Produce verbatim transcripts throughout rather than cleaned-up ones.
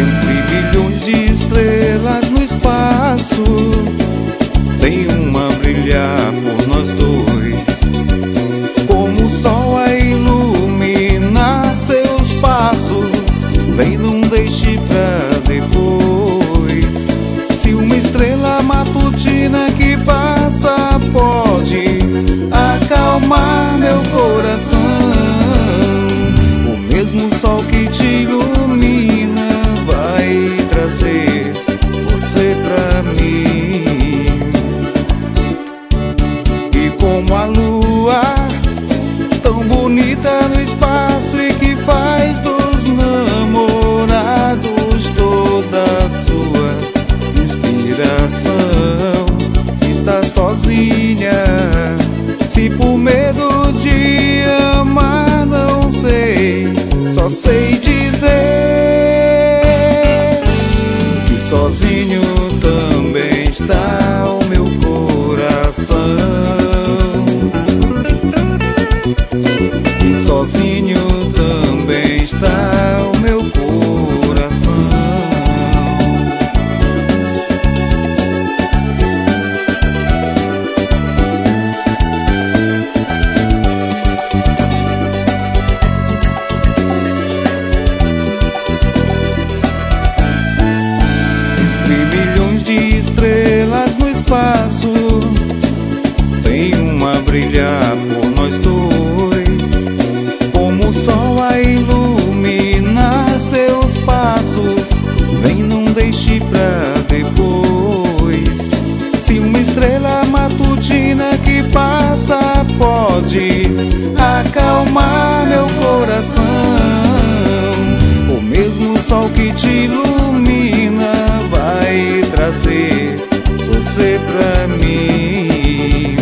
Entre bilhões de estrelas no espaço, tem uma a brilhar por nós dois, como o sol a iluminar seus passos. Vem, não deixe pra depois. Se uma estrela matutina que passa pode acalmar meu coração, o mesmo sol que te ilumina vai trazer você pra mim. E como a lua, tão bonita no espaço e que faz dos namorados toda a sua inspiração, está sozinha, se por medo de amar não sei, só sei dizer que sozinho também está o meu coração, que sozinho também está o meu coração. Estrelas no espaço, tem uma a brilhar por nós dois, como o sol a iluminar seus passos. Vem, não deixe pra depois. Se uma estrela matutina que passa pode acalmar meu coração, o mesmo sol que te ilumina vai trazer você pra mim.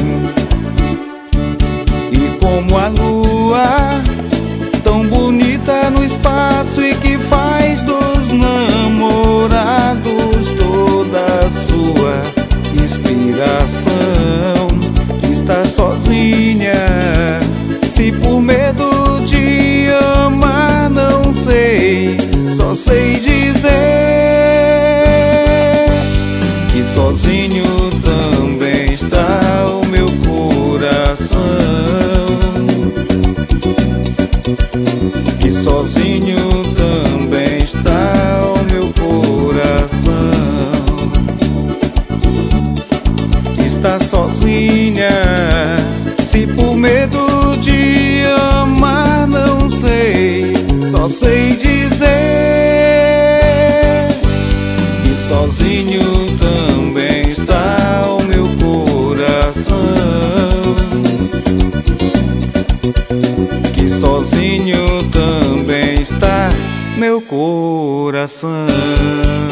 E como a lua, tão bonita no espaço e que faz dos namorados toda a sua inspiração, está sozinha, se por medo de amar não sei, só sei dizer que sozinho também está o meu coração, que sozinho também está o meu coração, está sozinha, se por medo de amar não sei, só sei dizer que sozinho também está o meu coração, que sozinho também está meu coração.